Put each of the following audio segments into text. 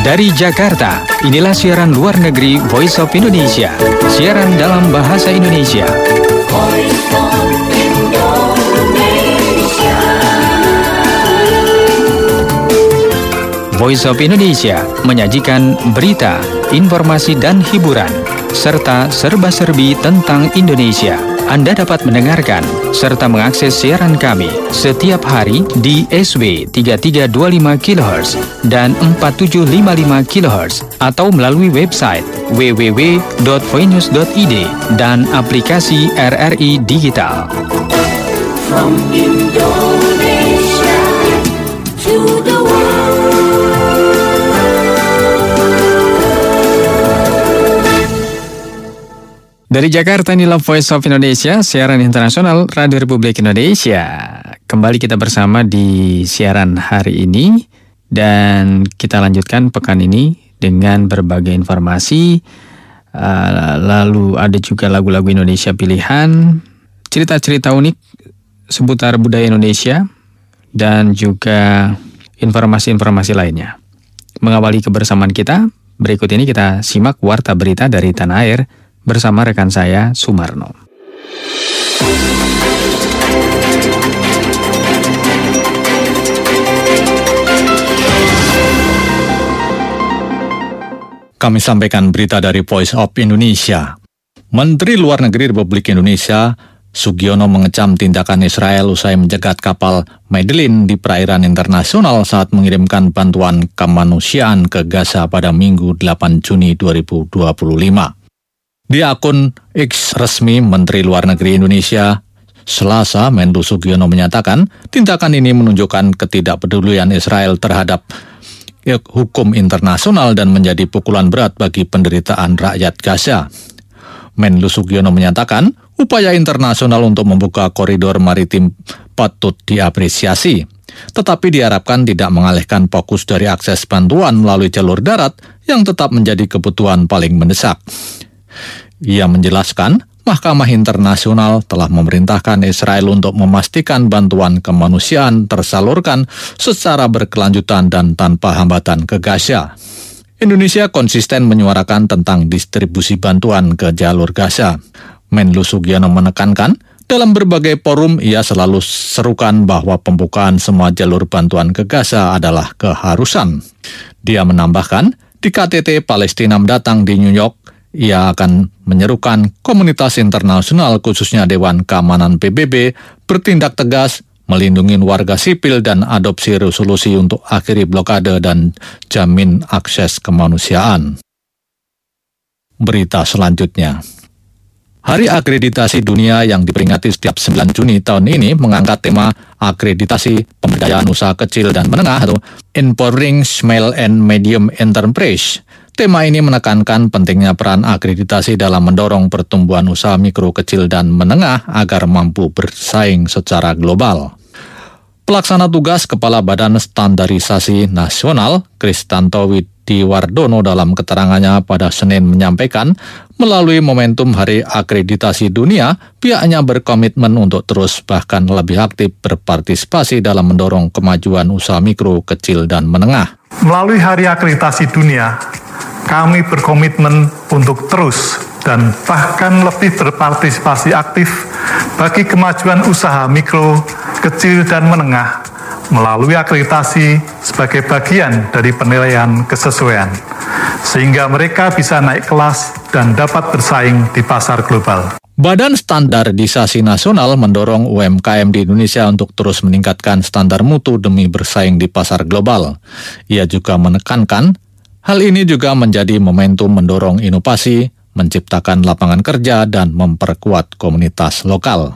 Dari Jakarta, inilah siaran luar negeri Voice of Indonesia. Siaran dalam bahasa Indonesia. Voice of Indonesia. Voice of Indonesia menyajikan berita, informasi dan hiburan, serta serba-serbi tentang Indonesia. Anda dapat mendengarkan serta mengakses siaran kami setiap hari di SW 3325 kHz dan 4755 kHz atau melalui website www.voinews.id dan aplikasi RRI Digital. From Indonesia to the world. Dari Jakarta, inilah Voice of Indonesia, siaran internasional Radio Republik Indonesia. Kembali kita bersama di siaran hari ini, dan kita lanjutkan pekan ini dengan berbagai informasi. Lalu ada juga lagu-lagu Indonesia pilihan, cerita-cerita unik seputar budaya Indonesia, dan juga informasi-informasi lainnya. Mengawali kebersamaan kita, berikut ini kita simak warta berita dari tanah air bersama rekan saya, Sumarno. Kami sampaikan berita dari Voice of Indonesia. Menteri Luar Negeri Republik Indonesia, Sugiono mengecam tindakan Israel usai mencegat kapal Medellin di perairan internasional saat mengirimkan bantuan kemanusiaan ke Gaza pada Minggu 8 Juni 2025. Di akun X resmi Menteri Luar Negeri Indonesia, Selasa, Menlu Sugiono menyatakan tindakan ini menunjukkan ketidakpedulian Israel terhadap hukum internasional dan menjadi pukulan berat bagi penderitaan rakyat Gaza. Menlu Sugiono menyatakan upaya internasional untuk membuka koridor maritim patut diapresiasi, tetapi diharapkan tidak mengalihkan fokus dari akses bantuan melalui jalur darat yang tetap menjadi kebutuhan paling mendesak. Ia menjelaskan, Mahkamah Internasional telah memerintahkan Israel untuk memastikan bantuan kemanusiaan tersalurkan secara berkelanjutan dan tanpa hambatan ke Gaza. Indonesia konsisten menyuarakan tentang distribusi bantuan ke jalur Gaza. Menlu Sugiono menekankan, dalam berbagai forum ia selalu serukan bahwa pembukaan semua jalur bantuan ke Gaza adalah keharusan. Dia menambahkan, di KTT Palestina mendatang di New York, ia akan menyerukan komunitas internasional khususnya Dewan Keamanan PBB bertindak tegas, melindungi warga sipil dan adopsi resolusi untuk akhiri blokade dan jamin akses kemanusiaan. Berita selanjutnya. Hari Akreditasi Dunia yang diperingati setiap 9 Juni tahun ini mengangkat tema akreditasi pemberdayaan usaha kecil dan menengah atau Empowering Small and Medium Enterprise. Tema ini menekankan pentingnya peran akreditasi dalam mendorong pertumbuhan usaha mikro, kecil, dan menengah agar mampu bersaing secara global. Pelaksana tugas Kepala Badan Standarisasi Nasional, Kristanto Widiwardono dalam keterangannya pada Senin menyampaikan, melalui momentum Hari Akreditasi Dunia, pihaknya berkomitmen untuk terus bahkan lebih aktif berpartisipasi dalam mendorong kemajuan usaha mikro, kecil, dan menengah. Melalui Hari Akreditasi Dunia, kami berkomitmen untuk terus dan bahkan lebih berpartisipasi aktif bagi kemajuan usaha mikro, kecil, dan menengah melalui akreditasi sebagai bagian dari penilaian kesesuaian, sehingga mereka bisa naik kelas dan dapat bersaing di pasar global. Badan Standarisasi Nasional mendorong UMKM di Indonesia untuk terus meningkatkan standar mutu demi bersaing di pasar global. Ia juga menekankan, hal ini juga menjadi momentum mendorong inovasi, menciptakan lapangan kerja, dan memperkuat komunitas lokal.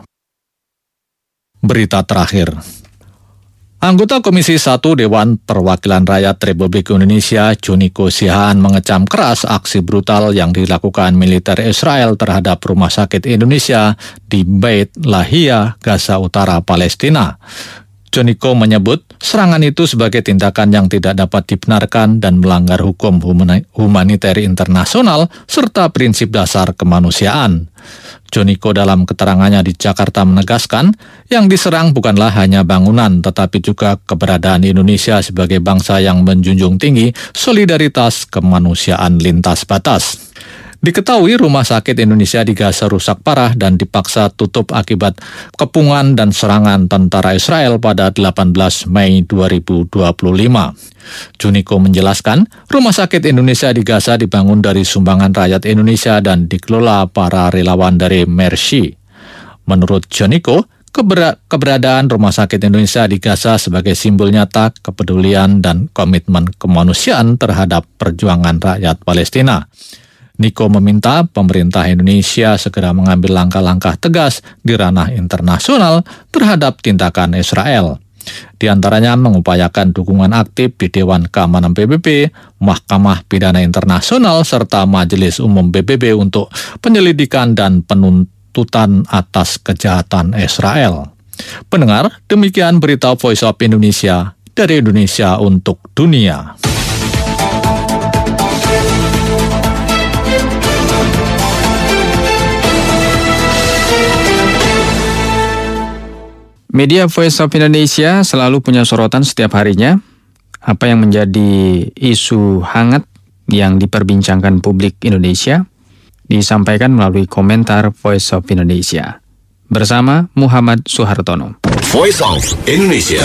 Berita terakhir. Anggota Komisi 1 Dewan Perwakilan Rakyat Republik Indonesia, Juniko Sihaan, mengecam keras aksi brutal yang dilakukan militer Israel terhadap Rumah Sakit Indonesia di Beit Lahia, Gaza Utara, Palestina. Joniko menyebut serangan itu sebagai tindakan yang tidak dapat dibenarkan dan melanggar hukum humaniter internasional serta prinsip dasar kemanusiaan. Joniko dalam keterangannya di Jakarta menegaskan, yang diserang bukanlah hanya bangunan tetapi juga keberadaan Indonesia sebagai bangsa yang menjunjung tinggi solidaritas kemanusiaan lintas batas. Diketahui rumah sakit Indonesia di Gaza rusak parah dan dipaksa tutup akibat kepungan dan serangan tentara Israel pada 18 Mei 2025. Joniko menjelaskan, rumah sakit Indonesia di Gaza dibangun dari sumbangan rakyat Indonesia dan dikelola para relawan dari Mercy. Menurut Joniko, keberadaan rumah sakit Indonesia di Gaza sebagai simbol nyata kepedulian dan komitmen kemanusiaan terhadap perjuangan rakyat Palestina. Niko meminta pemerintah Indonesia segera mengambil langkah-langkah tegas di ranah internasional terhadap tindakan Israel. Di antaranya mengupayakan dukungan aktif di Dewan Keamanan PBB, Mahkamah Pidana Internasional, serta Majelis Umum PBB untuk penyelidikan dan penuntutan atas kejahatan Israel. Pendengar, demikian berita Voice of Indonesia dari Indonesia untuk dunia. Media Voice of Indonesia selalu punya sorotan setiap harinya. Apa yang menjadi isu hangat yang diperbincangkan publik Indonesia disampaikan melalui komentar Voice of Indonesia. Bersama Muhammad Suhartono. Voice of Indonesia.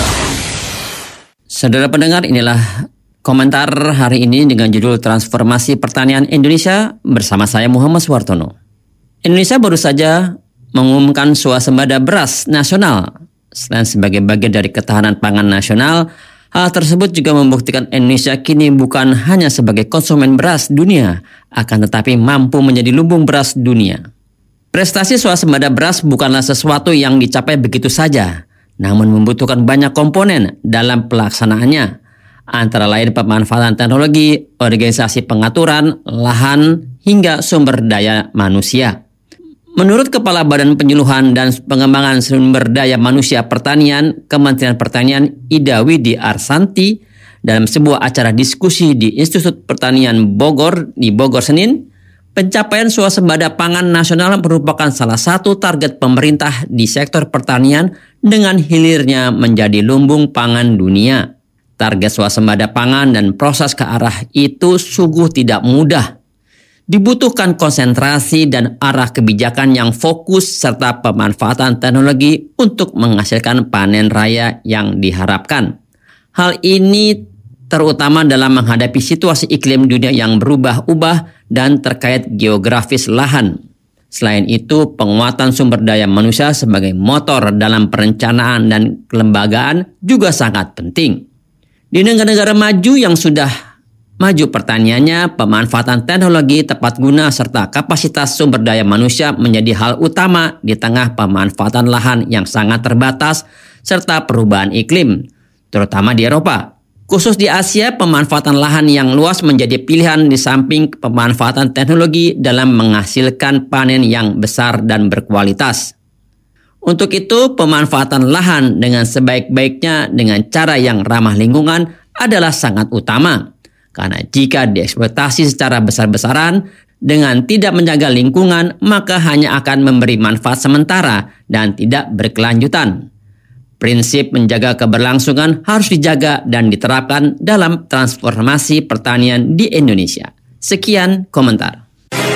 Saudara pendengar, inilah komentar hari ini dengan judul Transformasi Pertanian Indonesia bersama saya Muhammad Suhartono. Indonesia baru saja mengumumkan swasembada beras nasional. Selain sebagai bagian dari ketahanan pangan nasional, hal tersebut juga membuktikan Indonesia kini bukan hanya sebagai konsumen beras dunia, akan tetapi mampu menjadi lumbung beras dunia. Prestasi swasembada beras bukanlah sesuatu yang dicapai begitu saja, namun membutuhkan banyak komponen dalam pelaksanaannya, antara lain pemanfaatan teknologi, organisasi pengaturan, lahan, hingga sumber daya manusia. Menurut Kepala Badan Penyuluhan dan Pengembangan Sumber Daya Manusia Pertanian, Kementerian Pertanian Ida Widi Arsanti, dalam sebuah acara diskusi di Institut Pertanian Bogor di Bogor Senin, pencapaian swasembada pangan nasional merupakan salah satu target pemerintah di sektor pertanian dengan hilirnya menjadi lumbung pangan dunia. Target swasembada pangan dan proses ke arah itu sungguh tidak mudah. Dibutuhkan konsentrasi dan arah kebijakan yang fokus serta pemanfaatan teknologi untuk menghasilkan panen raya yang diharapkan. Hal ini terutama dalam menghadapi situasi iklim dunia yang berubah-ubah dan terkait geografis lahan. Selain itu, penguatan sumber daya manusia sebagai motor dalam perencanaan dan kelembagaan juga sangat penting. Di negara-negara maju yang sudah maju pertaniannya, pemanfaatan teknologi tepat guna serta kapasitas sumber daya manusia menjadi hal utama di tengah pemanfaatan lahan yang sangat terbatas serta perubahan iklim, terutama di Eropa. Khusus di Asia, pemanfaatan lahan yang luas menjadi pilihan di samping pemanfaatan teknologi dalam menghasilkan panen yang besar dan berkualitas. Untuk itu, pemanfaatan lahan dengan sebaik-baiknya dengan cara yang ramah lingkungan adalah sangat utama. Karena jika dieksploitasi secara besar-besaran dengan tidak menjaga lingkungan, maka hanya akan memberi manfaat sementara dan tidak berkelanjutan. Prinsip menjaga keberlangsungan harus dijaga dan diterapkan dalam transformasi pertanian di Indonesia. Sekian komentar.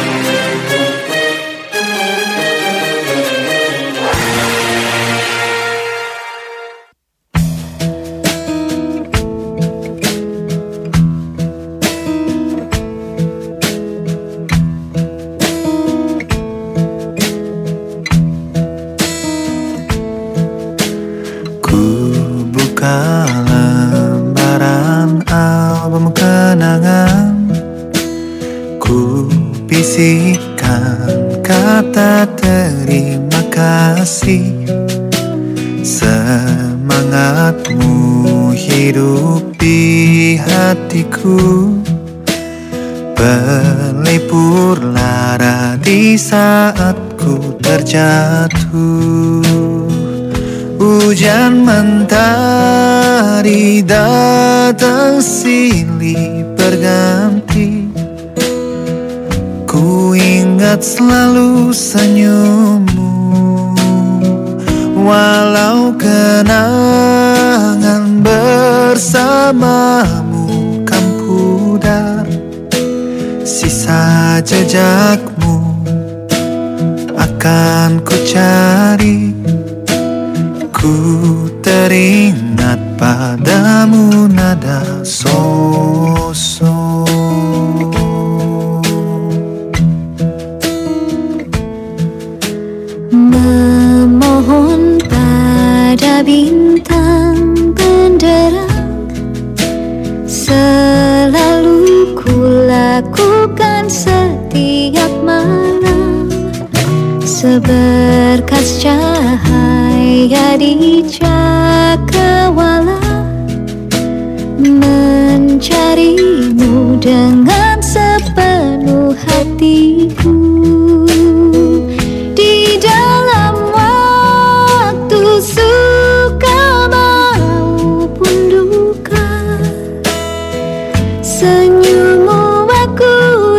Lembaran album kenangan, ku bisikan kata terima kasih. Semangatmu hidup di hatiku, berlipur lara di saat ku terjatuh. Hujan mentari datang silih berganti. Ku ingat selalu senyummu, walau kenangan bersamamu kan pudar. Sisa jejakmu akan ku cari. Ku teringat padamu nada so-so. Memohon pada bintang benderang, selalu ku lakukan setiap malam. Seberkas cahaya di cakrawala, mencarimu dengan sepenuh hatiku. Di dalam waktu suka maupun duka, senyummu aku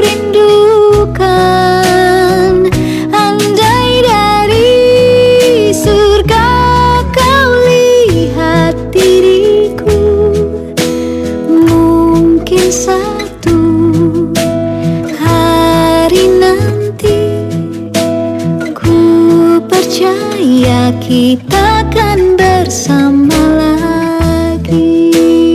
rindukan. Andai dari surga kau lihat diriku, mungkin satu hari nanti ku percaya kita akan bersama lagi.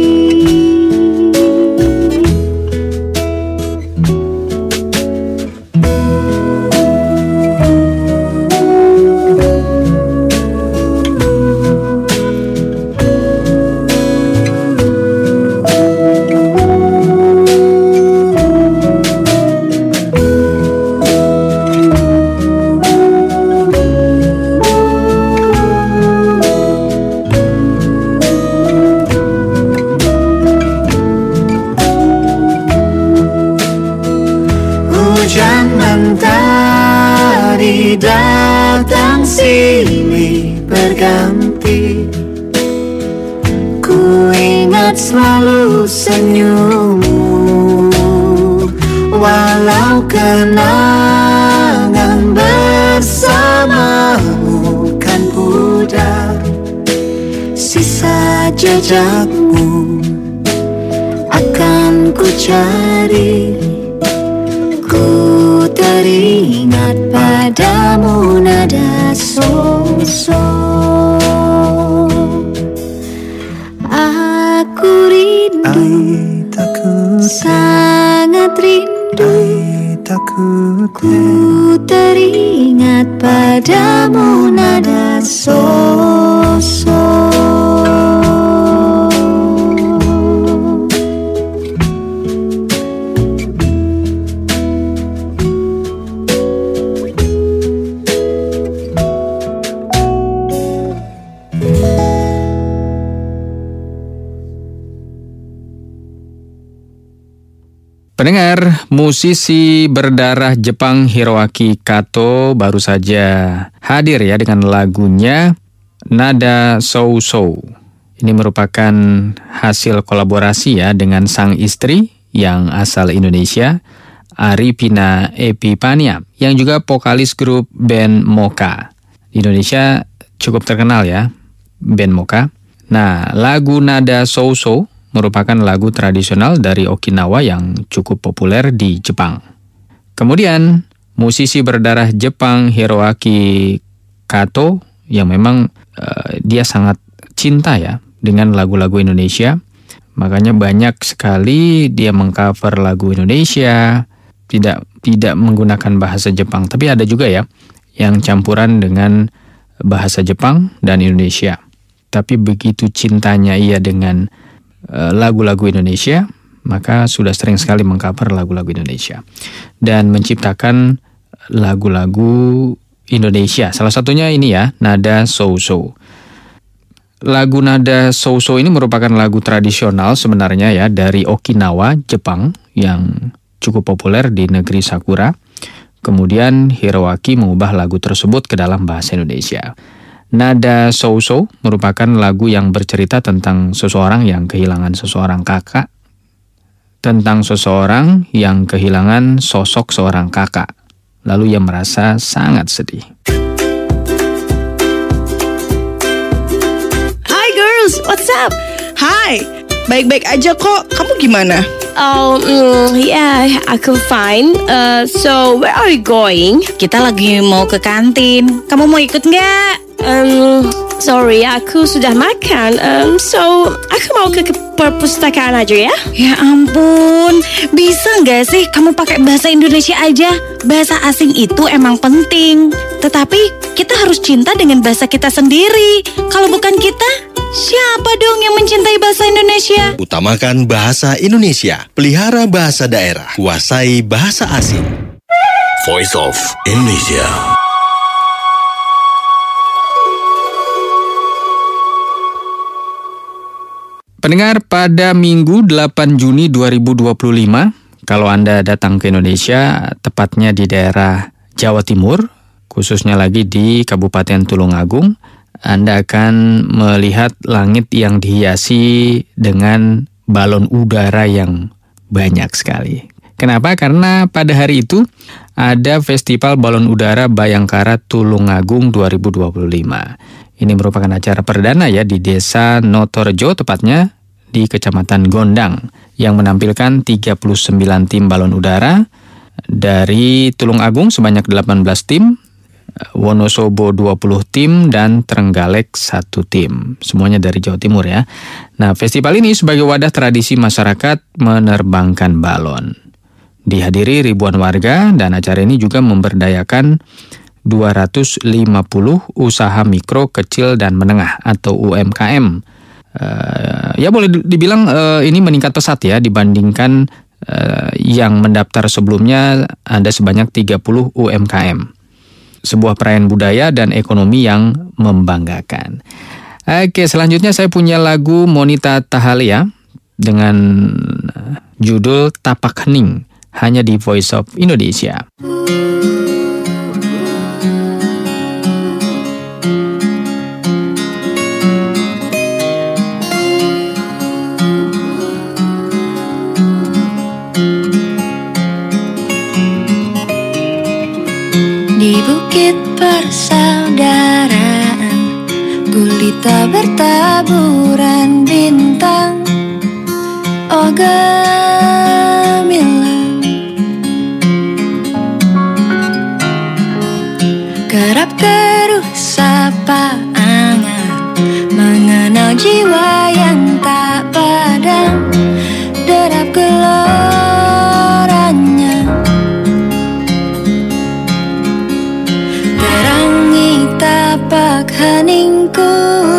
Hujan mentari datang silih berganti. Ku ingat selalu senyummu, walau kenangan bersamamu kan pudar. Sisa jejakmu akan ku cari. Ku teringat padamu nada so-so. Aku rindu, sangat rindu. Ku teringat padamu nada so-so. Pendengar, musisi berdarah Jepang Hiroaki Kato baru saja hadir ya dengan lagunya Nada So-So. Ini merupakan hasil kolaborasi ya dengan sang istri yang asal Indonesia, Arifina Epipania, yang juga vokalis grup band Mocha. Di Indonesia cukup terkenal ya, band Mocha. Nah, lagu Nada So-So merupakan lagu tradisional dari Okinawa yang cukup populer di Jepang. Kemudian, musisi berdarah Jepang Hiroaki Kato yang memang dia sangat cinta ya dengan lagu-lagu Indonesia. Makanya banyak sekali dia mengcover lagu Indonesia, tidak menggunakan bahasa Jepang, tapi ada juga ya yang campuran dengan bahasa Jepang dan Indonesia. Tapi begitu cintanya ia dengan lagu-lagu Indonesia, maka sudah sering sekali mengcover lagu-lagu Indonesia dan menciptakan lagu-lagu Indonesia. Salah satunya ini ya, Nada So-So. Lagu Nada So-So ini merupakan lagu tradisional sebenarnya ya dari Okinawa, Jepang yang cukup populer di negeri Sakura. Kemudian Hiroaki mengubah lagu tersebut ke dalam bahasa Indonesia. Nada So-So merupakan lagu yang bercerita tentang seseorang yang kehilangan seseorang kakak, tentang seseorang yang kehilangan sosok seorang kakak, lalu ia merasa sangat sedih. Hi girls, what's up? Hi, baik-baik aja kok. Kamu gimana? Yeah, aku fine. So, where are you going? Kita lagi mau ke kantin. Kamu mau ikut nggak? Sorry, aku sudah makan. So, aku mau ke perpustakaan aja ya. Ya ampun, bisa nggak sih kamu pakai bahasa Indonesia aja? Bahasa asing itu emang penting. Tetapi kita harus cinta dengan bahasa kita sendiri. Kalau bukan kita, siapa dong yang mencintai bahasa Indonesia? Utamakan bahasa Indonesia. Pelihara bahasa daerah. Kuasai bahasa asing. Voice of Indonesia. Pendengar, pada Minggu 8 Juni 2025, kalau Anda datang ke Indonesia, tepatnya di daerah Jawa Timur, khususnya lagi di Kabupaten Tulungagung, Anda akan melihat langit yang dihiasi dengan balon udara yang banyak sekali. Kenapa? Karena pada hari itu ada Festival Balon Udara Bayangkara Tulungagung 2025. Ini merupakan acara perdana ya di Desa Notorejo, tepatnya di Kecamatan Gondang, yang menampilkan 39 tim balon udara dari Tulungagung sebanyak 18 tim, Wonosobo 20 tim, dan Trenggalek 1 tim. Semuanya dari Jawa Timur ya. Nah, festival ini sebagai wadah tradisi masyarakat menerbangkan balon. Dihadiri ribuan warga, dan acara ini juga memberdayakan 250 usaha mikro, kecil, dan menengah atau UMKM. Ya boleh dibilang ini meningkat pesat ya dibandingkan yang mendaftar sebelumnya, ada sebanyak 30 UMKM. Sebuah perayaan budaya dan ekonomi yang membanggakan. Oke, selanjutnya saya punya lagu Monita Tahalia dengan judul Tapak Hening, hanya di Voice of Indonesia. Di bukit persaudaraan, gulita bertaburan bintang. Oh gemilang, kerap keruh sapa angan, mengenal jiwa yang tak padam, derap geloranya, terangi tapak heningku.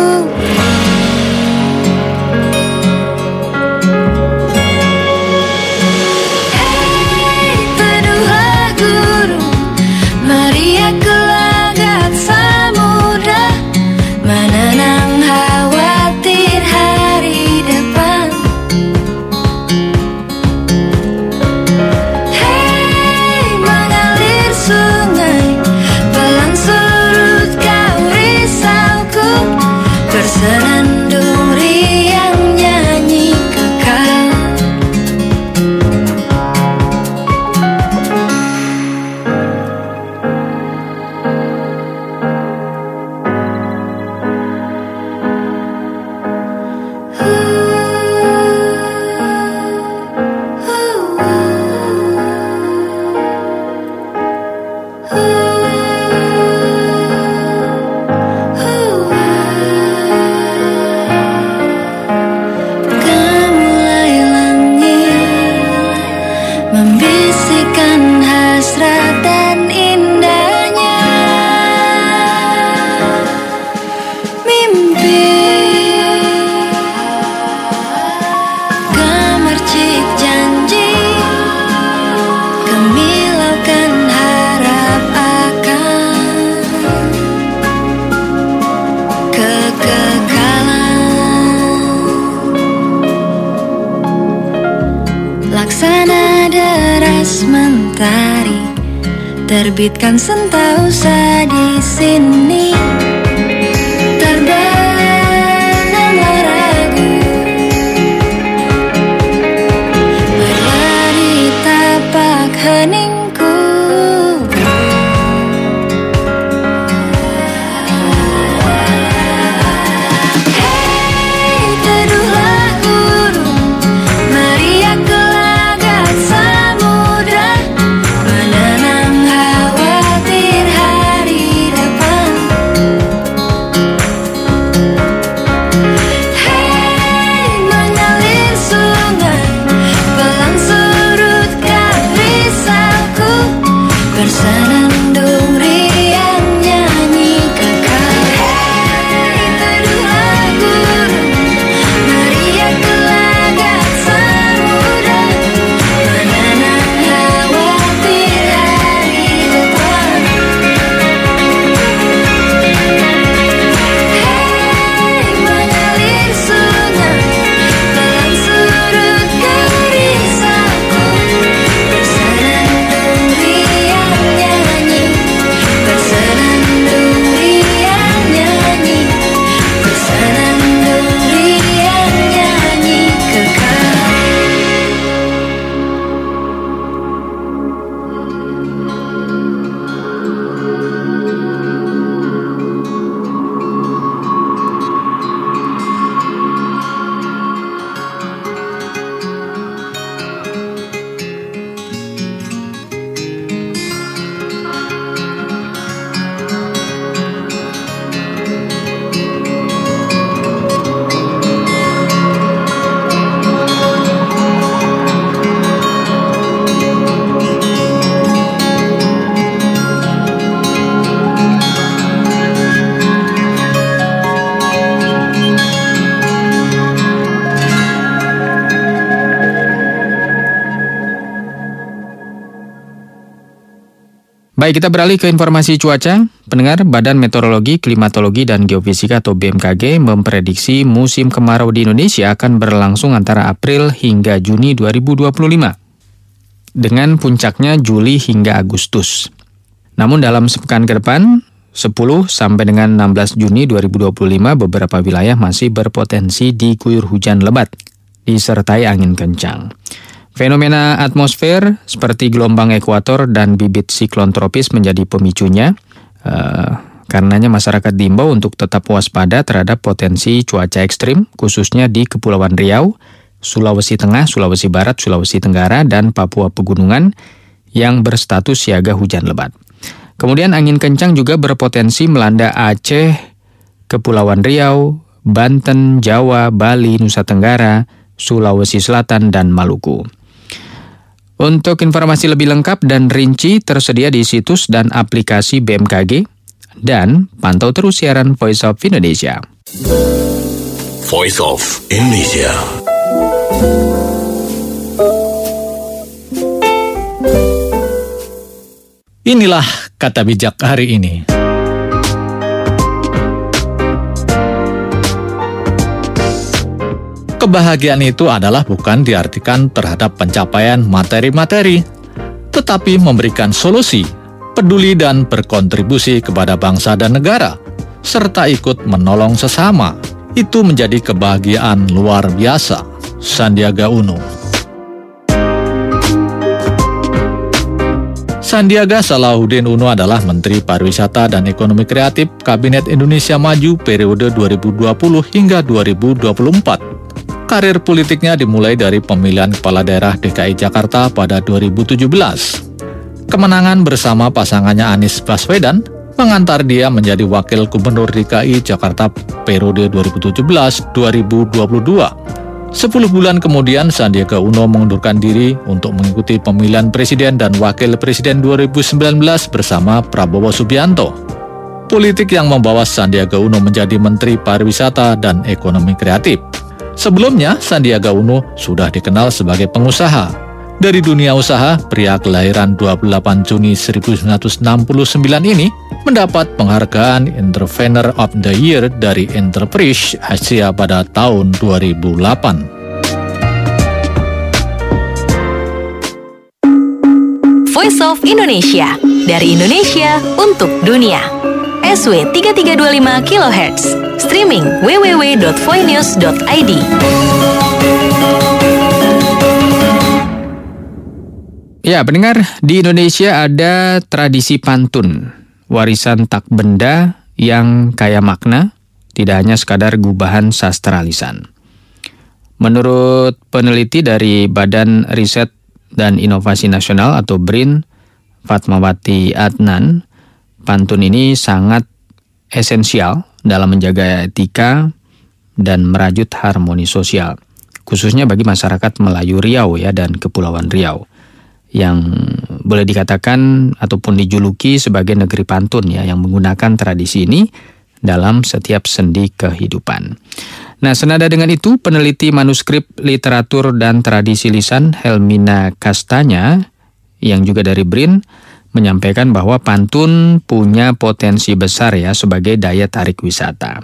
Laksana deras mentari, terbitkan sentausa di sini. heningku. Hei, teduhlah gunung, Maria gelagat samudra, menenang khawatir hari depan. Hei, mengalir sungai, pelan surutkan risauku, bersenandung riang nyanyi kekal. Hei, teduhlah gunung, Maria gelagat samudra, menenang khawatir hari depan. Hei, mengalir sungai, pelan surutkan risauku, bersenandung riang nyanyi, bersenandung riang nyanyi, bersenandung riang nyanyi kekal. Baik, kita beralih ke informasi cuaca. Pendengar, Badan Meteorologi, Klimatologi, dan Geofisika atau BMKG memprediksi musim kemarau di Indonesia akan berlangsung antara April hingga Juni 2025, dengan puncaknya Juli hingga Agustus. Namun dalam sepekan ke depan, 10 sampai dengan 16 Juni 2025, beberapa wilayah masih berpotensi diguyur hujan lebat, disertai angin kencang. Fenomena atmosfer seperti gelombang ekuator dan bibit siklon tropis menjadi pemicunya. Karenanya masyarakat diimbau untuk tetap waspada terhadap potensi cuaca ekstrim, khususnya di Kepulauan Riau, Sulawesi Tengah, Sulawesi Barat, Sulawesi Tenggara, dan Papua Pegunungan yang berstatus siaga hujan lebat. Kemudian angin kencang juga berpotensi melanda Aceh, Kepulauan Riau, Banten, Jawa, Bali, Nusa Tenggara, Sulawesi Selatan, dan Maluku. Untuk informasi lebih lengkap dan rinci tersedia di situs dan aplikasi BMKG, dan pantau terus siaran Voice of Indonesia. Voice of Indonesia. Inilah kata bijak hari ini. Kebahagiaan itu adalah bukan diartikan terhadap pencapaian materi-materi, tetapi memberikan solusi, peduli dan berkontribusi kepada bangsa dan negara, serta ikut menolong sesama. Itu menjadi kebahagiaan luar biasa. Sandiaga Uno. Sandiaga Salahuddin Uno adalah Menteri Pariwisata dan Ekonomi Kreatif Kabinet Indonesia Maju periode 2020 hingga 2024. Karir politiknya dimulai dari pemilihan Kepala Daerah DKI Jakarta pada 2017. Kemenangan bersama pasangannya Anies Baswedan mengantar dia menjadi Wakil Gubernur DKI Jakarta periode 2017-2022. 10 bulan kemudian, Sandiaga Uno mengundurkan diri untuk mengikuti pemilihan Presiden dan Wakil Presiden 2019 bersama Prabowo Subianto. Politik yang membawa Sandiaga Uno menjadi Menteri Pariwisata dan Ekonomi Kreatif. Sebelumnya, Sandiaga Uno sudah dikenal sebagai pengusaha. Dari dunia usaha, pria kelahiran 28 Juni 1969 ini mendapat penghargaan Entrepreneur of the Year dari Enterprise Asia pada tahun 2008. Voice of Indonesia, dari Indonesia untuk dunia. SW 3325 kHz. Streaming www.voinews.id. Ya, pendengar, di Indonesia ada tradisi pantun, warisan tak benda yang kaya makna, tidak hanya sekadar gubahan sastra lisan. Menurut peneliti dari Badan Riset dan Inovasi Nasional atau BRIN, Fatmawati Adnan, pantun ini sangat esensial dalam menjaga etika dan merajut harmoni sosial, khususnya bagi masyarakat Melayu Riau ya dan Kepulauan Riau, yang boleh dikatakan ataupun dijuluki sebagai negeri pantun ya, yang menggunakan tradisi ini dalam setiap sendi kehidupan. Nah, senada dengan itu, peneliti manuskrip literatur dan tradisi lisan Helmina Kastanya, yang juga dari BRIN, menyampaikan bahwa pantun punya potensi besar ya sebagai daya tarik wisata.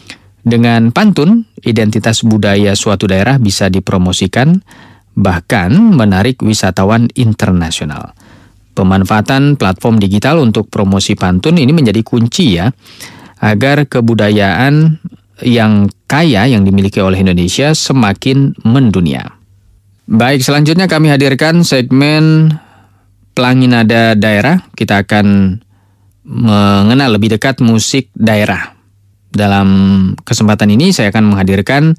Dengan pantun, identitas budaya suatu daerah bisa dipromosikan, bahkan menarik wisatawan internasional. Pemanfaatan platform digital untuk promosi pantun ini menjadi kunci ya, agar kebudayaan yang kaya yang dimiliki oleh Indonesia semakin mendunia. Baik, selanjutnya kami hadirkan segmen Pelangi Nada Daerah. Kita akan mengenal lebih dekat musik daerah. Dalam kesempatan ini saya akan menghadirkan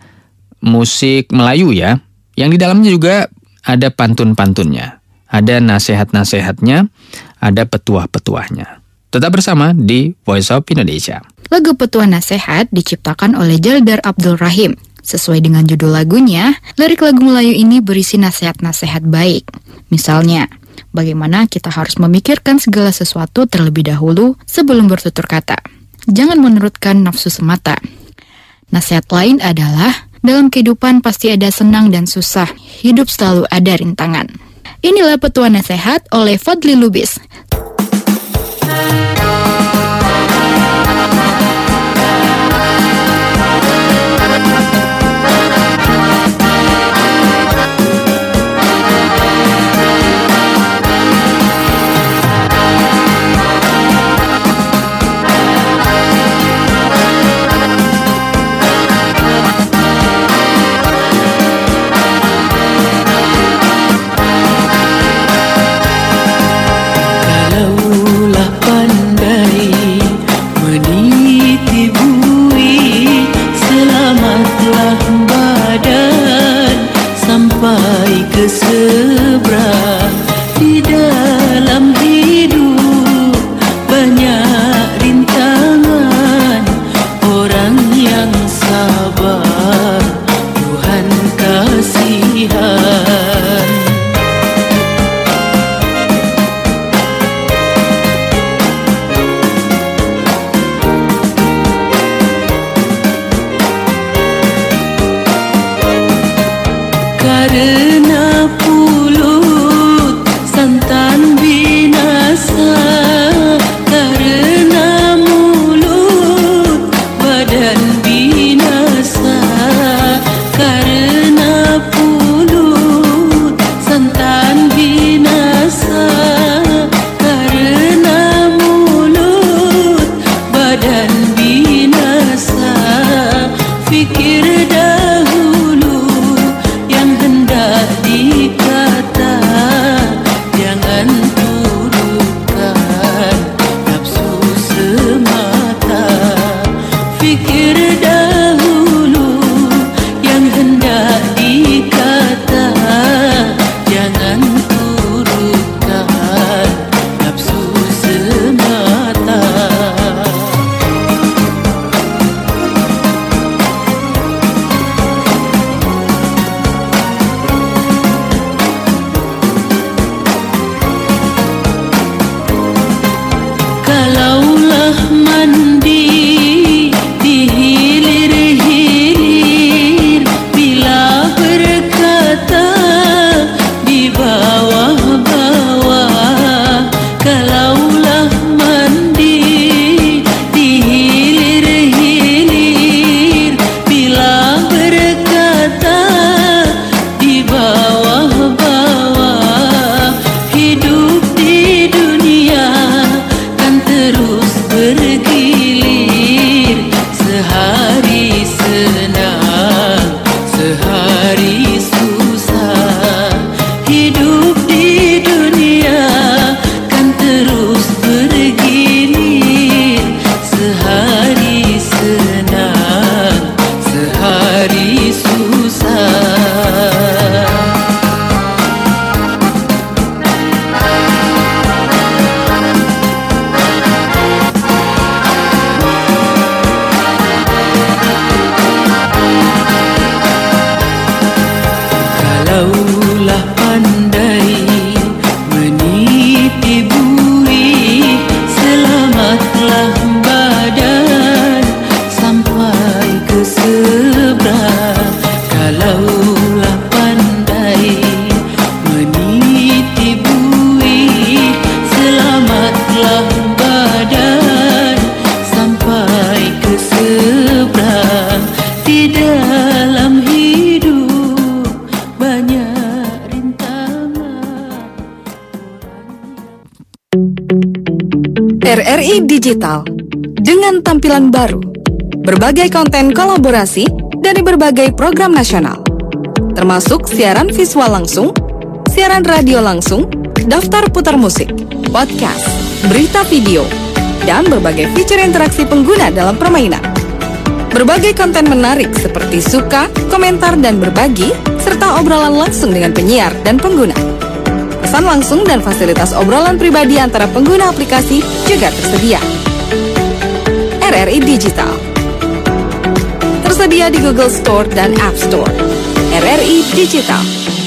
musik Melayu ya, yang di dalamnya juga ada pantun-pantunnya, ada nasihat-nasihatnya, ada petuah-petuahnya. Tetap bersama di Voice of Indonesia. Lagu Petuah Nasihat diciptakan oleh Jaldar Abdul Rahim. Sesuai dengan judul lagunya, lirik lagu Melayu ini berisi nasihat-nasihat baik. Misalnya, bagaimana kita harus memikirkan segala sesuatu terlebih dahulu sebelum bertutur kata. Jangan menurutkan nafsu semata. Nasihat lain adalah, dalam kehidupan pasti ada senang dan susah. Hidup selalu ada rintangan. Inilah Petuah Nasihat oleh Fadli Lubis. Fikir dahulu yang hendak di RRI Digital dengan tampilan baru, berbagai konten kolaborasi dari berbagai program nasional, termasuk siaran visual langsung, siaran radio langsung, daftar putar musik, podcast, berita video, dan berbagai fitur interaksi pengguna dalam permainan. Berbagai konten menarik seperti suka, komentar, dan berbagi, serta obrolan langsung dengan penyiar dan pengguna. Pesan langsung dan fasilitas obrolan pribadi antara pengguna aplikasi juga tersedia. RRI Digital tersedia di Google Store dan App Store. RRI Digital.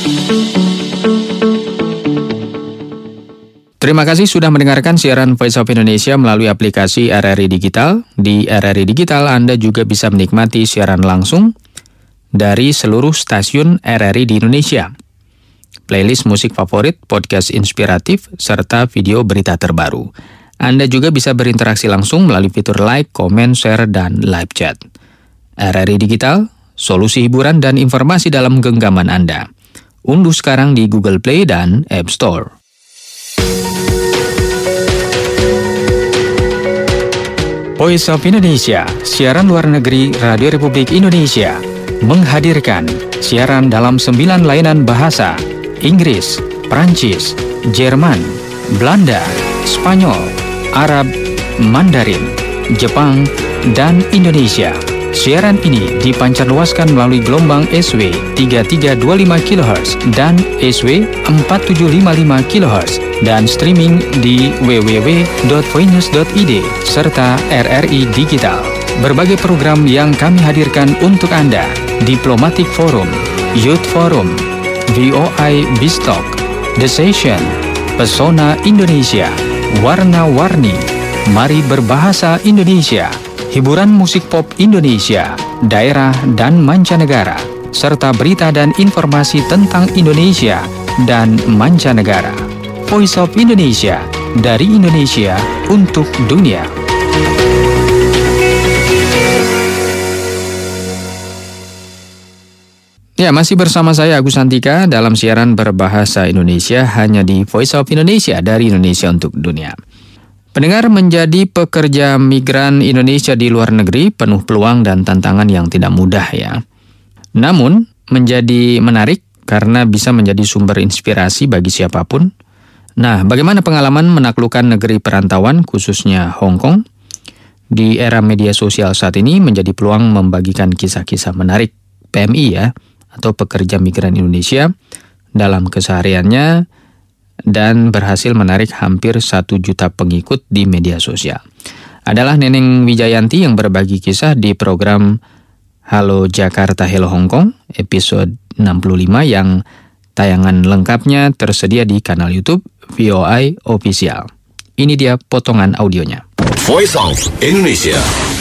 Terima kasih sudah mendengarkan siaran Voice of Indonesia melalui aplikasi RRI Digital. Di RRI Digital Anda juga bisa menikmati siaran langsung dari seluruh stasiun RRI di Indonesia. Playlist musik favorit, podcast inspiratif, serta video berita terbaru. Anda juga bisa berinteraksi langsung melalui fitur like, komen, share, dan live chat. RRI Digital, solusi hiburan dan informasi dalam genggaman Anda. Unduh sekarang di Google Play dan App Store. Voice of Indonesia, siaran luar negeri Radio Republik Indonesia, menghadirkan siaran dalam 9 layanan bahasa: Inggris, Prancis, Jerman, Belanda, Spanyol, Arab, Mandarin, Jepang, dan Indonesia. Siaran ini dipancarluaskan melalui gelombang SW 3325 kHz dan SW 4755 kHz dan streaming di www.voinews.id serta RRI Digital. Berbagai program yang kami hadirkan untuk Anda: Diplomatic Forum, Youth Forum, VOI Bistalk, The Session, Pesona Indonesia, Warna-Warni, Mari Berbahasa Indonesia, hiburan musik pop Indonesia, daerah dan mancanegara, serta berita dan informasi tentang Indonesia dan mancanegara. Voice of Indonesia, dari Indonesia untuk dunia. Ya, masih bersama saya Agus Santika dalam siaran berbahasa Indonesia hanya di Voice of Indonesia dari Indonesia untuk dunia. Pendengar, menjadi pekerja migran Indonesia di luar negeri penuh peluang dan tantangan yang tidak mudah ya. Namun, menjadi menarik karena bisa menjadi sumber inspirasi bagi siapapun. Nah, bagaimana pengalaman menaklukkan negeri perantauan khususnya Hong Kong? Di era media sosial saat ini menjadi peluang membagikan kisah-kisah menarik PMI ya, atau pekerja migran Indonesia dalam kesehariannya dan berhasil menarik hampir 1 juta pengikut di media sosial. Adalah Neneng Wijayanti yang berbagi kisah di program Halo Jakarta, Hello Hong Kong episode 65 yang tayangan lengkapnya tersedia di kanal YouTube VOI Official. Ini dia potongan audionya. Voice of Indonesia.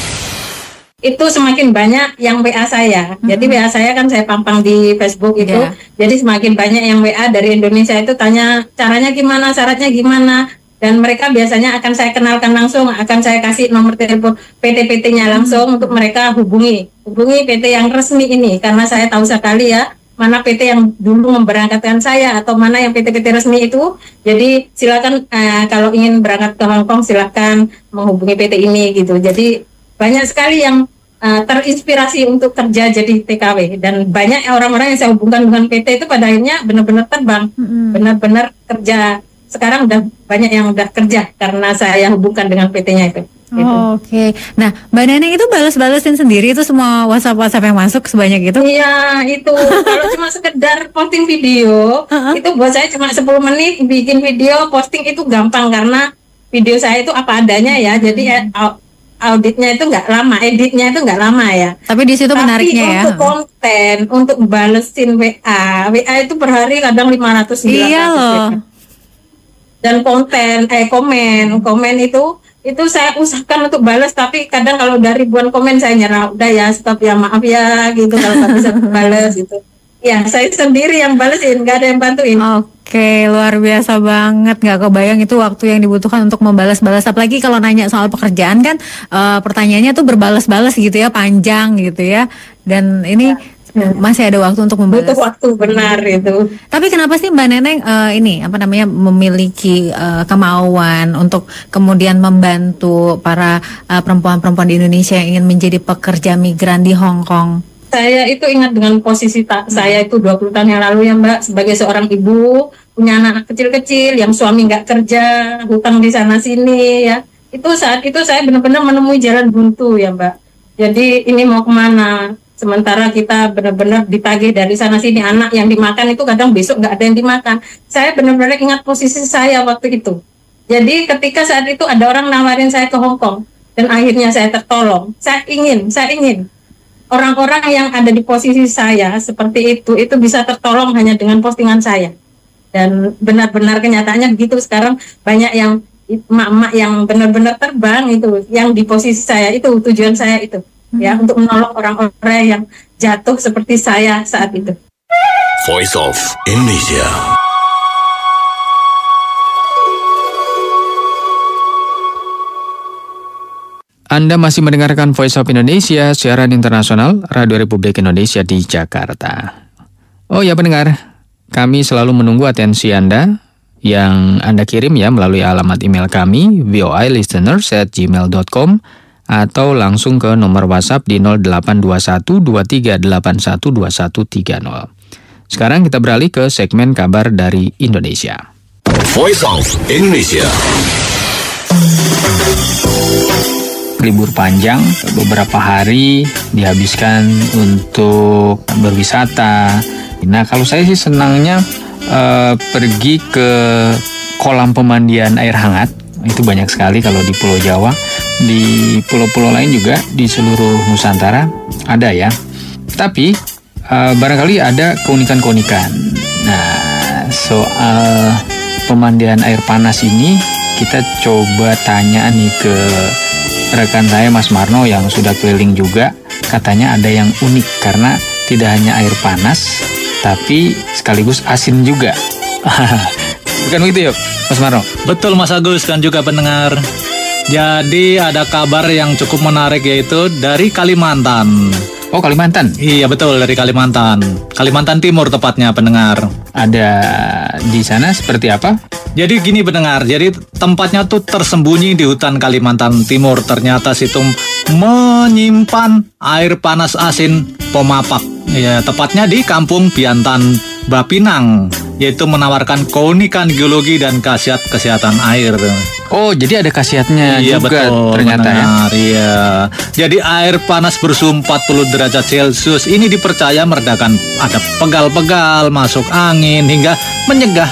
Itu semakin banyak yang WA saya. Jadi WA saya kan saya pampang di Facebook itu. Jadi semakin banyak yang WA dari Indonesia itu tanya caranya gimana, syaratnya gimana. Dan mereka biasanya akan saya kenalkan langsung, akan saya kasih nomor telepon PT-PT-nya langsung untuk mereka hubungi PT yang resmi ini. Karena saya tahu sekali ya, mana PT yang dulu memberangkatkan saya atau mana yang PT-PT resmi itu. Jadi silakan kalau ingin berangkat ke Hong Kong silakan menghubungi PT ini gitu. Jadi banyak sekali yang terinspirasi untuk kerja jadi TKW dan banyak orang-orang yang saya hubungkan dengan PT itu pada akhirnya benar-benar terbang, benar-benar kerja. Sekarang udah banyak yang udah kerja karena saya hubungkan dengan PT-nya itu. Oke. Nah, Mbak Neneng itu balas-balasin sendiri itu semua WhatsApp yang masuk sebanyak itu? Iya, itu kalau cuma sekedar posting video, itu buat saya cuma 10 menit bikin video, posting itu gampang karena video saya itu apa adanya ya. Jadi auditnya itu nggak lama, editnya itu nggak lama ya. Tapi di situ menariknya ya. Untuk konten, untuk balesin WA itu per hari kadang 500 900. Iya loh. Dan komen itu saya usahakan untuk balas, tapi kadang kalau udah ribuan komen saya nyerah, udah ya stop ya, maaf ya gitu kalau nggak bisa balas gitu. Ya saya sendiri yang balesin, nggak ada yang bantuin. Oke, luar biasa banget. Nggak kebayang itu waktu yang dibutuhkan untuk membalas-balas. Apalagi kalau nanya soal pekerjaan kan pertanyaannya tuh berbalas-balas gitu ya, panjang gitu ya. Dan ini Masih ada waktu untuk membalas. Butuh waktu, benar itu. Tapi kenapa sih Mbak Neneng memiliki kemauan untuk kemudian membantu para perempuan-perempuan di Indonesia yang ingin menjadi pekerja migran di Hong Kong? Saya itu ingat dengan posisi saya itu 20 tahun yang lalu ya Mbak, sebagai seorang ibu, punya anak kecil-kecil yang suami nggak kerja, hutang di sana sini ya. Saat itu saya benar-benar menemui jalan buntu ya Mbak. Jadi ini mau kemana? Sementara kita benar-benar ditagih dari sana sini, anak yang dimakan itu kadang besok nggak ada yang dimakan. Saya benar-benar ingat posisi saya waktu itu. Jadi ketika saat itu ada orang nawarin saya ke Hong Kong dan akhirnya saya tertolong. Saya ingin orang-orang yang ada di posisi saya seperti itu bisa tertolong hanya dengan postingan saya. Dan benar-benar kenyataannya begitu. Sekarang banyak yang emak-emak yang benar-benar terbang itu, yang di posisi saya itu, tujuan saya itu. Ya, untuk menolong orang-orang yang jatuh seperti saya saat itu. Voice of Indonesia. Anda masih mendengarkan Voice of Indonesia, siaran internasional Radio Republik Indonesia di Jakarta. Oh ya pendengar, kami selalu menunggu atensi Anda yang Anda kirim ya melalui alamat email kami voilisteners@gmail.com atau langsung ke nomor WhatsApp di 082123812130. Sekarang kita beralih ke segmen kabar dari Indonesia. Voice of Indonesia. Libur panjang beberapa hari dihabiskan untuk berwisata. Nah, kalau saya sih senangnya pergi ke kolam pemandian air hangat. Itu banyak sekali kalau di Pulau Jawa. Di pulau-pulau lain juga di seluruh Nusantara ada ya. Tapi barangkali ada keunikan-keunikan. Nah, soal pemandian air panas ini kita coba tanya nih ke rekan saya Mas Marno yang sudah keliling juga. Katanya ada yang unik karena tidak hanya air panas tapi sekaligus asin juga. Bukan begitu ya Mas Marno? Betul Mas Agus dan juga pendengar. Jadi ada kabar yang cukup menarik yaitu dari Kalimantan. Oh Kalimantan? Iya betul, dari Kalimantan. Kalimantan Timur tepatnya pendengar. Ada di sana seperti apa? Jadi gini pendengar, jadi tempatnya tuh tersembunyi di hutan Kalimantan Timur. Ternyata situ menyimpan air panas asin Pemapak. Ya, tepatnya di Kampung Biantan Bapinang, yaitu menawarkan keunikan geologi dan khasiat kesehatan air. Oh, jadi ada khasiatnya iya, juga betul, ternyata benar, iya. Jadi air panas bersuhu 40 derajat Celcius ini dipercaya meredakan ada pegal-pegal, masuk angin hingga mencegah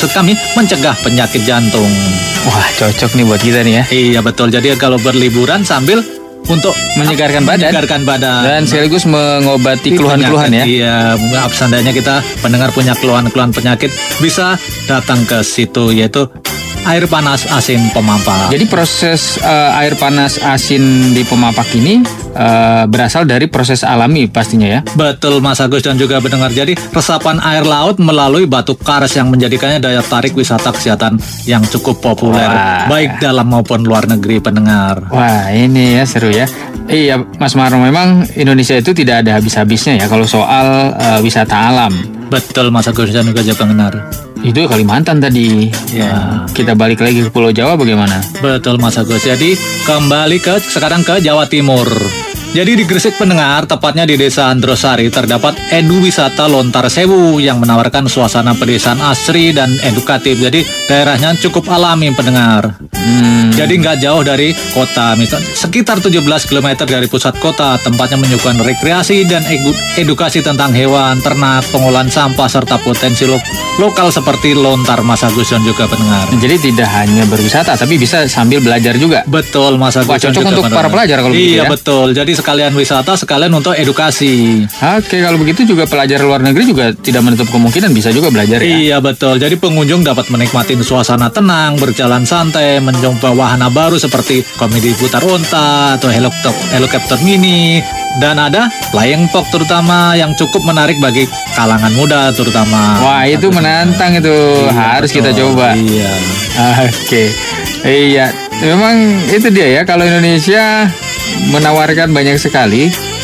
penyakit jantung. Wah, cocok nih buat kita nih ya. Iya, betul. Jadi kalau berliburan sambil untuk menyegarkan badan dan sekaligus mengobati keluhan-keluhan ya. Iya, seandainya kita pendengar punya keluhan-keluhan penyakit bisa datang ke situ yaitu air panas asin Pemapak. Jadi proses air panas asin di Pemapak ini berasal dari proses alami pastinya ya. Betul Mas Agus dan juga pendengar. Jadi resapan air laut melalui batu kars yang menjadikannya daya tarik wisata kesehatan yang cukup populer. Wah. Baik dalam maupun luar negeri pendengar. Wah ini ya seru ya. Iya Mas Marno, memang Indonesia itu tidak ada habis-habisnya ya kalau soal wisata alam. Betul Mas Agus dan juga pendengar. Itu Kalimantan tadi. Ya. Kita balik lagi ke Pulau Jawa bagaimana? Betul Mas Agus. Jadi kembali sekarang ke Jawa Timur. Jadi di Gresik pendengar, tepatnya di Desa Androsari, terdapat Edu Wisata Lontar Sewu yang menawarkan suasana pedesaan asri dan edukatif. Jadi daerahnya cukup alami pendengar. Jadi nggak jauh dari kota, misal sekitar 17 km dari pusat kota. Tempatnya menyuguhkan rekreasi dan edukasi tentang hewan, ternak, pengolahan sampah serta potensi lokal seperti lontar Mas Agus dan juga pendengar. Jadi tidak hanya berwisata, tapi bisa sambil belajar juga. Betul Mas Agus. Wah, cocok untuk para pelajar kalau begitu ya. Iya betul. Jadi sekalian wisata, sekalian untuk edukasi. Oke, kalau begitu juga pelajar luar negeri juga tidak menutup kemungkinan bisa juga belajar ya. Iya betul. Jadi pengunjung dapat menikmati suasana tenang, berjalan santai, mencoba wahana baru seperti komedi putar unta atau helikopter mini, dan ada flying fox terutama yang cukup menarik bagi kalangan muda terutama. Wah itu menantang itu, iya, harus betul. Kita coba. Iya. Oke. Iya, memang itu dia ya, kalau Indonesia menawarkan banyak sekali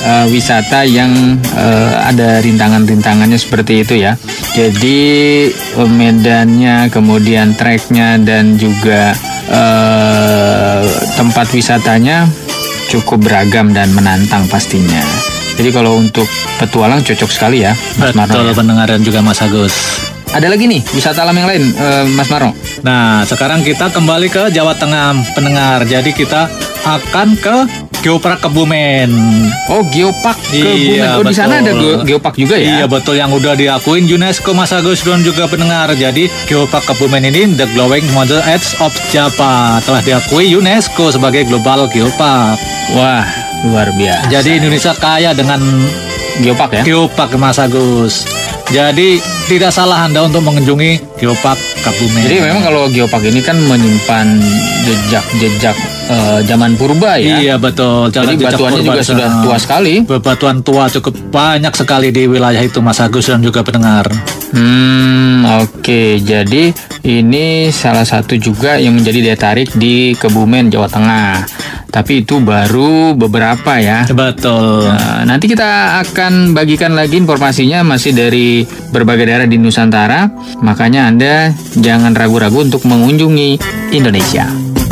wisata yang ada rintangan-rintangannya seperti itu ya. Jadi medannya, kemudian treknya dan juga tempat wisatanya cukup beragam dan menantang pastinya. Jadi kalau untuk petualang cocok sekali ya, Mas Marno. Betul, pendengar dan juga Mas Agus. Ada lagi nih wisata alam yang lain, Mas Marno. Nah, sekarang kita kembali ke Jawa Tengah, pendengar. Jadi kita akan ke Geopark Kebumen. Oh, Geopark Kebumen. Iya, Di sana ada Geopark juga ya? Iya, betul, yang udah diakuin UNESCO, Mas Agus dan juga pendengar. Jadi Geopark Kebumen ini The Glowing Mountain Edge of Java telah diakui UNESCO sebagai Global Geopark. Wah, luar biasa. Jadi Indonesia kaya dengan Geopark ya? Geopark, Mas Agus. Jadi tidak salah Anda untuk mengunjungi Geopark Kebumen. Jadi memang kalau Geopark ini kan menyimpan jejak-jejak zaman purba ya. Iya, betul. Jadi batuannya juga sudah tua sekali. Batuan tua cukup banyak sekali di wilayah itu, Mas Agus dan juga pendengar. Oke. Jadi ini salah satu juga yang menjadi daya tarik di Kebumen, Jawa Tengah. Tapi itu baru beberapa ya. Betul. Nah, nanti kita akan bagikan lagi informasinya masih dari berbagai daerah di Nusantara. Makanya Anda jangan ragu-ragu untuk mengunjungi Indonesia.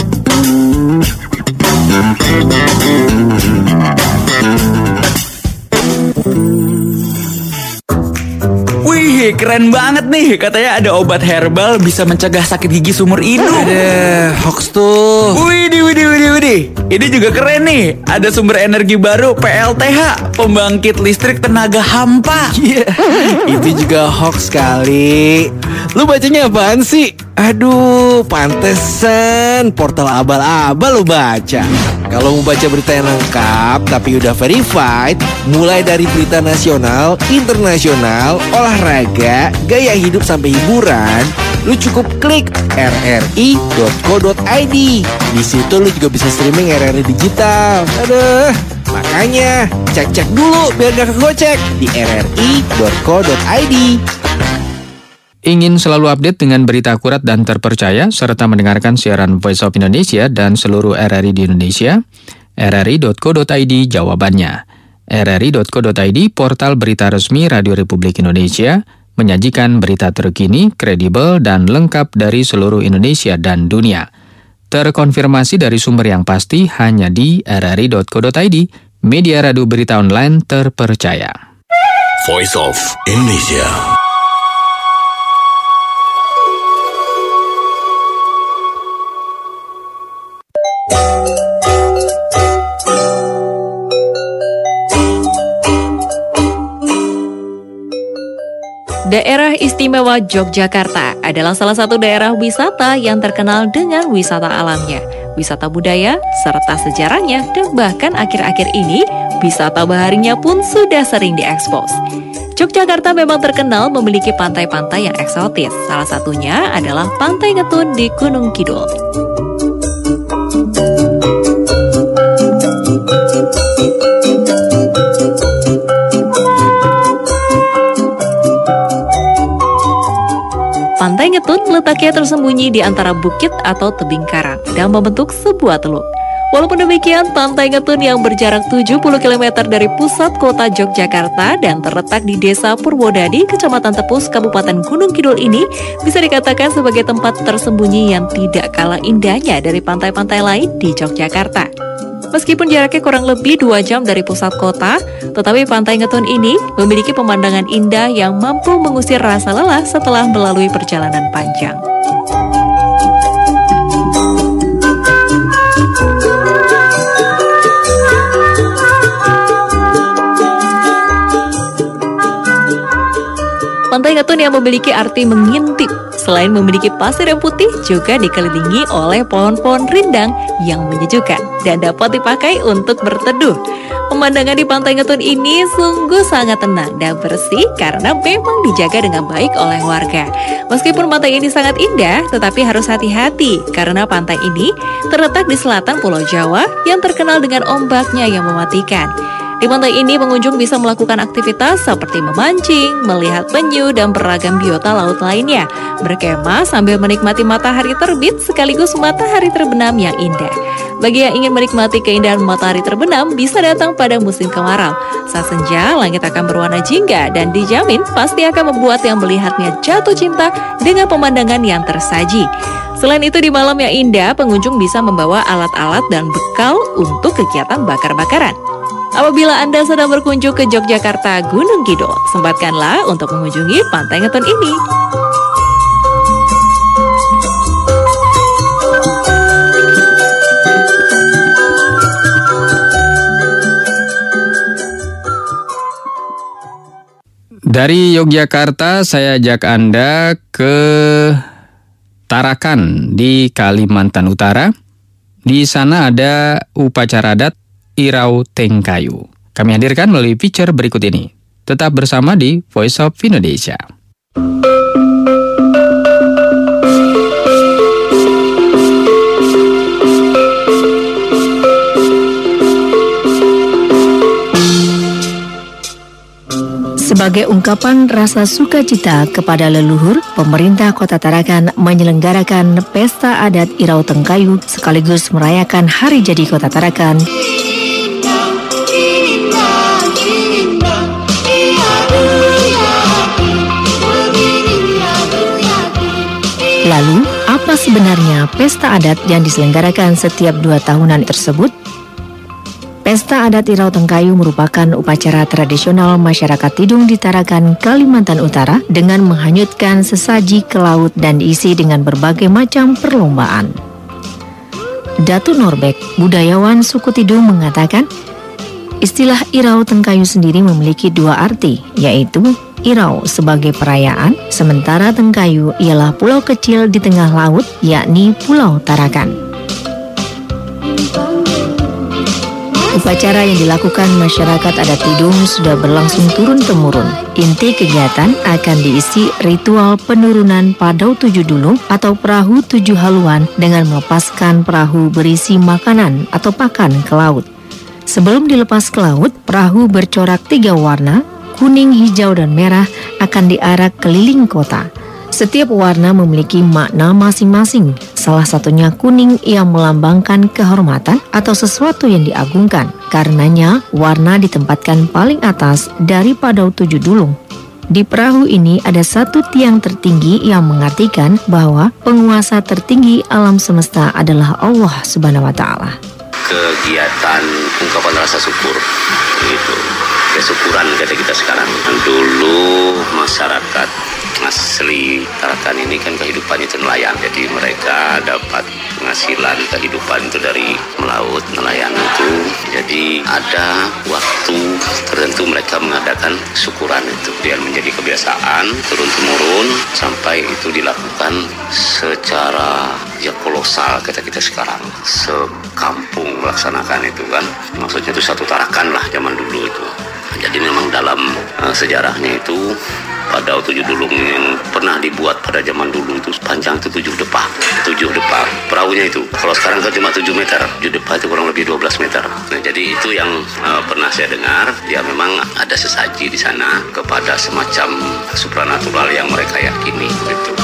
Wih, keren banget nih. Katanya ada obat herbal bisa mencegah sakit gigi seumur hidup. Ada hoax tuh. Widih. Ini juga keren nih. Ada sumber energi baru PLTH, pembangkit listrik tenaga hampa. Itu juga hoax kali. Lu bacanya apaan sih? Aduh, pantesan portal abal-abal lu baca. Kalau mau baca berita yang lengkap tapi udah verified, mulai dari berita nasional, internasional, olahraga, gaya hidup sampai hiburan, lu cukup klik rri.co.id. Di situ lu juga bisa streaming RRI digital. Aduh, makanya cek-cek dulu biar gak kegocek di rri.co.id. Ingin selalu update dengan berita akurat dan terpercaya, serta mendengarkan siaran Voice of Indonesia dan seluruh RRI di Indonesia? rri.co.id jawabannya. rri.co.id, portal berita resmi Radio Republik Indonesia, menyajikan berita terkini, kredibel, dan lengkap dari seluruh Indonesia dan dunia. Terkonfirmasi dari sumber yang pasti hanya di rri.co.id, media radio berita online terpercaya. Voice of Indonesia. Daerah Istimewa Yogyakarta adalah salah satu daerah wisata yang terkenal dengan wisata alamnya, wisata budaya, serta sejarahnya, dan bahkan akhir-akhir ini, wisata baharinya pun sudah sering diekspos. Yogyakarta memang terkenal memiliki pantai-pantai yang eksotis, salah satunya adalah Pantai Ngetun di Gunung Kidul. Pantai Ngetun letaknya tersembunyi di antara bukit atau tebing karang dan membentuk sebuah teluk. Walaupun demikian, Pantai Ngetun yang berjarak 70 km dari pusat kota Yogyakarta dan terletak di Desa Purwodadi, Kecamatan Tepus, Kabupaten Gunung Kidul ini bisa dikatakan sebagai tempat tersembunyi yang tidak kalah indahnya dari pantai-pantai lain di Yogyakarta. Meskipun jaraknya kurang lebih 2 jam dari pusat kota, tetapi Pantai Ngetun ini memiliki pemandangan indah yang mampu mengusir rasa lelah setelah melalui perjalanan panjang. Pantai Ngetun yang memiliki arti mengintip, selain memiliki pasir yang putih, juga dikelilingi oleh pohon-pohon rindang yang menyejukkan dan dapat dipakai untuk berteduh. Pemandangan di Pantai Ngetun ini sungguh sangat tenang dan bersih karena memang dijaga dengan baik oleh warga. Meskipun pantai ini sangat indah, tetapi harus hati-hati karena pantai ini terletak di selatan Pulau Jawa yang terkenal dengan ombaknya yang mematikan. Di pantai ini pengunjung bisa melakukan aktivitas seperti memancing, melihat penyu, dan beragam biota laut lainnya. Berkemah sambil menikmati matahari terbit sekaligus matahari terbenam yang indah. Bagi yang ingin menikmati keindahan matahari terbenam, bisa datang pada musim kemarau. Saat senja, langit akan berwarna jingga dan dijamin pasti akan membuat yang melihatnya jatuh cinta dengan pemandangan yang tersaji. Selain itu, di malam yang indah, pengunjung bisa membawa alat-alat dan bekal untuk kegiatan bakar-bakaran. Apabila Anda sedang berkunjung ke Yogyakarta Gunung Kidul, sempatkanlah untuk mengunjungi Pantai Ngeton ini. Dari Yogyakarta, saya ajak Anda ke Tarakan di Kalimantan Utara. Di sana ada upacara adat Irau Tengkayu. Kami hadirkan melalui feature berikut ini. Tetap bersama di Voice of Indonesia. Sebagai ungkapan rasa sukacita kepada leluhur, pemerintah Kota Tarakan menyelenggarakan pesta adat Irau Tengkayu sekaligus merayakan hari jadi Kota Tarakan. Lalu, apa sebenarnya pesta adat yang diselenggarakan setiap 2 tahunan tersebut? Pesta adat Irau Tengkayu merupakan upacara tradisional masyarakat Tidung di Tarakan, Kalimantan Utara dengan menghanyutkan sesaji ke laut dan diisi dengan berbagai macam perlombaan. Datu Norbek, budayawan suku Tidung, mengatakan istilah Irau Tengkayu sendiri memiliki 2 arti, yaitu Irau sebagai perayaan, sementara Tengkayu ialah pulau kecil di tengah laut, yakni Pulau Tarakan. Upacara yang dilakukan masyarakat adat Tidung sudah berlangsung turun-temurun. Inti kegiatan akan diisi ritual penurunan Padau 7 Dulung atau perahu 7 haluan dengan melepaskan perahu berisi makanan atau pakan ke laut. Sebelum dilepas ke laut, perahu bercorak 3 warna, kuning, hijau, dan merah akan diarak keliling kota. Setiap warna memiliki makna masing-masing. Salah satunya kuning yang melambangkan kehormatan atau sesuatu yang diagungkan. Karenanya, warna ditempatkan paling atas dari Padau 7 Dulung. Di perahu ini ada satu tiang tertinggi yang mengartikan bahwa penguasa tertinggi alam semesta adalah Allah Subhanahu wa Ta'ala. Kegiatan ungkapan rasa syukur itu kesyukuran kita sekarang. Dulu masyarakat asli Tarakan ini kan kehidupannya itu nelayan, jadi mereka dapat penghasilan kehidupan itu dari melaut, nelayan itu. Jadi ada waktu tertentu mereka mengadakan syukuran itu, biar menjadi kebiasaan turun-temurun sampai itu dilakukan secara kolosal kita sekarang. Sekampung melaksanakan itu kan, maksudnya itu satu Tarakan lah zaman dulu itu. Jadi memang dalam sejarahnya itu Padau 7 Dulung yang pernah dibuat pada zaman dulu itu panjang itu 7 depak perahunya itu. Kalau sekarang kan cuma 7 meter, 7 depak itu kurang lebih 12 meter. Nah, jadi itu yang pernah saya dengar, ya memang ada sesaji di sana kepada semacam supranatural yang mereka yakini gitu.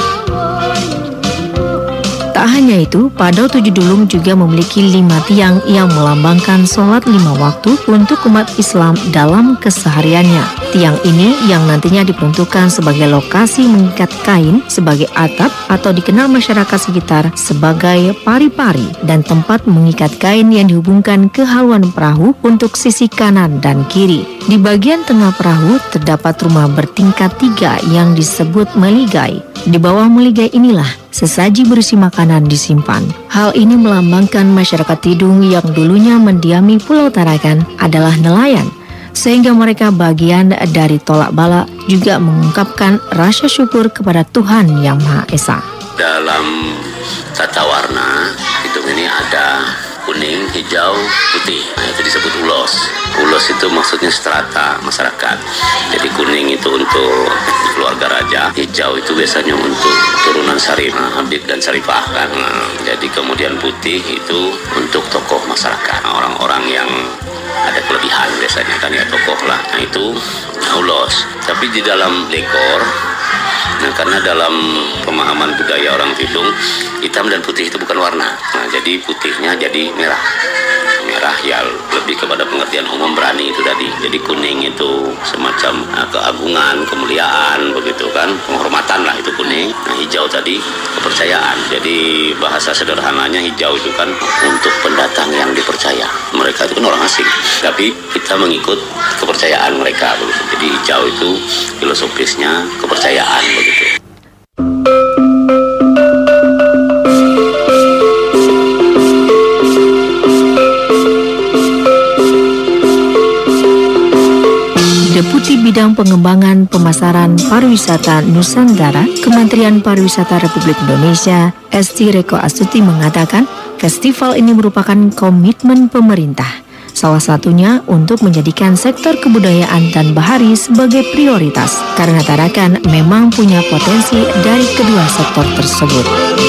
Tak hanya itu, Padau 7 Dulung juga memiliki 5 tiang yang melambangkan sholat 5 waktu untuk umat Islam dalam kesehariannya. Tiang ini yang nantinya diperuntukkan sebagai lokasi mengikat kain sebagai atap atau dikenal masyarakat sekitar sebagai pari-pari dan tempat mengikat kain yang dihubungkan ke haluan perahu untuk sisi kanan dan kiri. Di bagian tengah perahu terdapat rumah bertingkat 3 yang disebut meligai. Di bawah meligai inilah sesaji berisi makanan disimpan. Hal ini melambangkan masyarakat Tidung yang dulunya mendiami Pulau Tarakan adalah nelayan, sehingga mereka bagian dari tolak bala juga mengungkapkan rasa syukur kepada Tuhan Yang Maha Esa. Dalam tata warna Tidung ini ada kuning, hijau, putih. Nah, itu disebut ulos. Ulos itu maksudnya strata masyarakat. Jadi kuning itu untuk keluarga raja, hijau itu biasanya untuk turunan Syarif, Habib dan Syarifah kan. Jadi kemudian putih itu untuk tokoh masyarakat, orang-orang yang ada kelebihan biasanya kan ya, tokoh lah. Nah itu ulos. Tapi di dalam dekor Nah, karena dalam pemahaman budaya orang Tidung, hitam dan putih itu bukan warna. Nah, jadi putihnya jadi merah. Merah ya lebih kepada pengertian umum, berani itu tadi. Jadi kuning itu semacam keagungan, kemuliaan begitu kan, penghormatan lah itu kuning. Nah, hijau tadi kepercayaan. Jadi bahasa sederhananya hijau itu kan untuk pendatang yang dipercaya. Mereka itu kan orang asing, tapi kita mengikut kepercayaan mereka begitu. Jadi hijau itu filosofisnya kepercayaan begitu. Deputi Bidang Pengembangan Pemasaran Pariwisata Nusantara, Kementerian Pariwisata Republik Indonesia, Esti Reko Astuti mengatakan, festival ini merupakan komitmen pemerintah. Salah satunya untuk menjadikan sektor kebudayaan dan bahari sebagai prioritas, karena Tarakan memang punya potensi dari kedua sektor tersebut.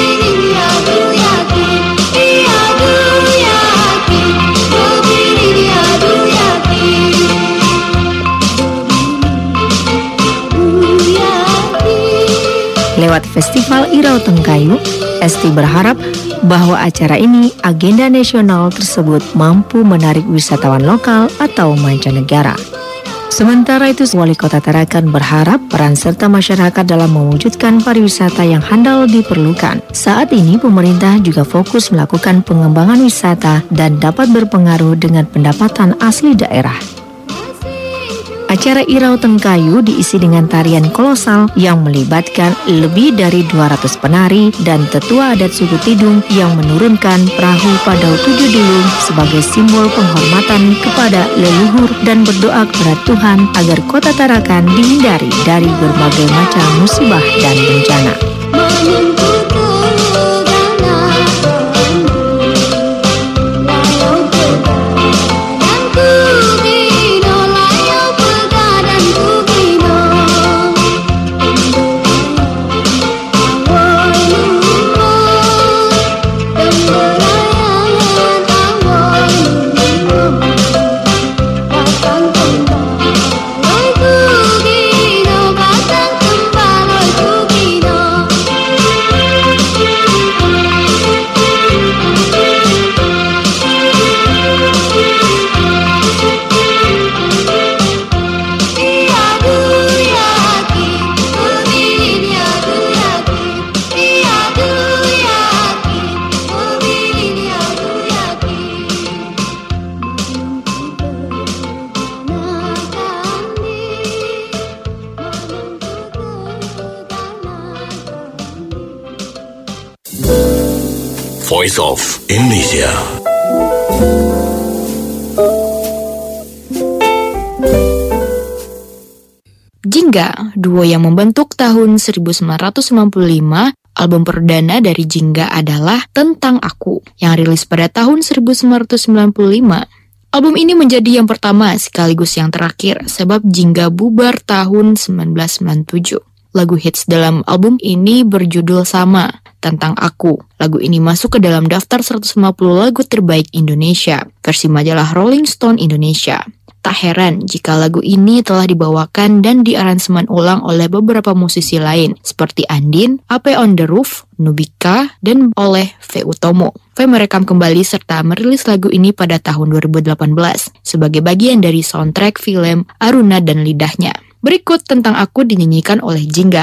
Lewat Festival Irau Tengkayu, Esti berharap bahwa acara ini agenda nasional tersebut mampu menarik wisatawan lokal atau mancanegara. Sementara itu, Wali Kota Tarakan berharap peran serta masyarakat dalam mewujudkan pariwisata yang handal diperlukan. Saat ini, pemerintah juga fokus melakukan pengembangan wisata dan dapat berpengaruh dengan pendapatan asli daerah. Acara Irau Tengkayu diisi dengan tarian kolosal yang melibatkan lebih dari 200 penari dan tetua adat suku Tidung yang menurunkan perahu Padau Tujuh Dulung sebagai simbol penghormatan kepada leluhur dan berdoa kepada Tuhan agar kota Tarakan dihindari dari berbagai macam musibah dan bencana. Voice of Indonesia. Jingga, duo yang membentuk tahun 1995, album perdana dari Jingga adalah Tentang Aku, yang rilis pada tahun 1995. Album ini menjadi yang pertama sekaligus yang terakhir, sebab Jingga bubar tahun 1997. Lagu hits dalam album ini berjudul sama, Tentang Aku. Lagu ini masuk ke dalam daftar 150 lagu terbaik Indonesia, versi majalah Rolling Stone Indonesia. Tak heran jika lagu ini telah dibawakan dan diaransemen ulang oleh beberapa musisi lain, seperti Andin, Ape on the Roof, Nubika, dan oleh V. Utomo. V merekam kembali serta merilis lagu ini pada tahun 2018, sebagai bagian dari soundtrack film Aruna dan Lidahnya. Berikut Tentang Aku dinyanyikan oleh Jingga.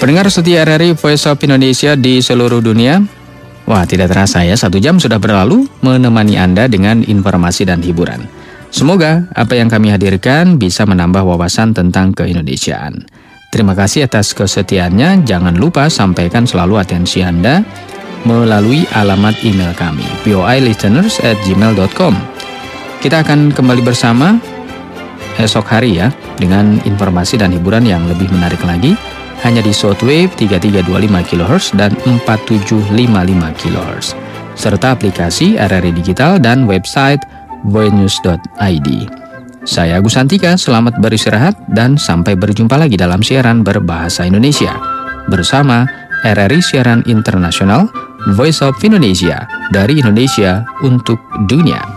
Pendengar setia RRI Voice of Indonesia di seluruh dunia. Wah, tidak terasa ya, 1 jam sudah berlalu menemani Anda dengan informasi dan hiburan. Semoga apa yang kami hadirkan bisa menambah wawasan tentang keindonesiaan. Terima kasih atas kesetiaannya. Jangan lupa sampaikan selalu atensi Anda melalui alamat email kami, poilisteners@gmail.com. Kita akan kembali bersama esok hari ya, dengan informasi dan hiburan yang lebih menarik lagi, hanya di shortwave 3325 kHz dan 4755 kHz, serta aplikasi RRI Digital dan website voinews.id. Saya Agus Santika, selamat beristirahat dan sampai berjumpa lagi dalam siaran berbahasa Indonesia bersama RRI Siaran Internasional Voice of Indonesia, dari Indonesia untuk dunia.